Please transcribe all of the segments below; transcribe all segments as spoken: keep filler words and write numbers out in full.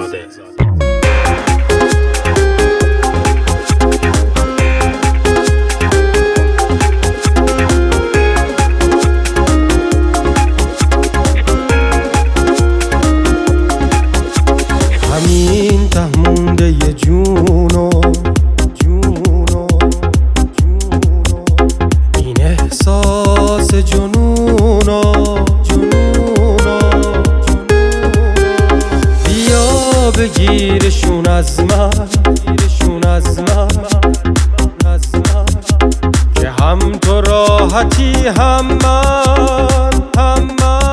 همین ته مونده ی جونو جونو جونو این احساس جنونو جنونو بیا بگیرشون از من بگیرشون از من از من که هم تو راحتی هم من هم من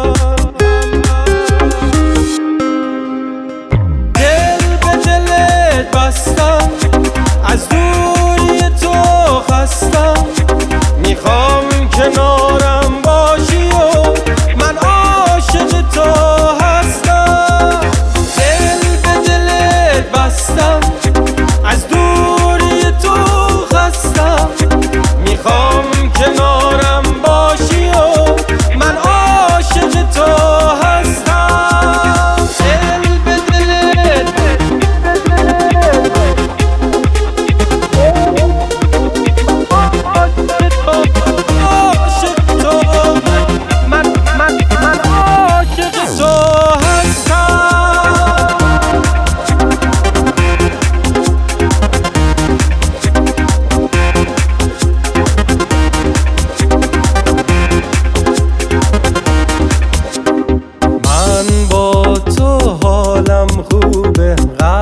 بستم از دوری تو خستم میخوام کنارم باشی و من عاشق تو هستم دل به دلت بستم از دوری تو خستم میخوام کنارم باشی و من عاشق تو هستم دل به دلت خوبه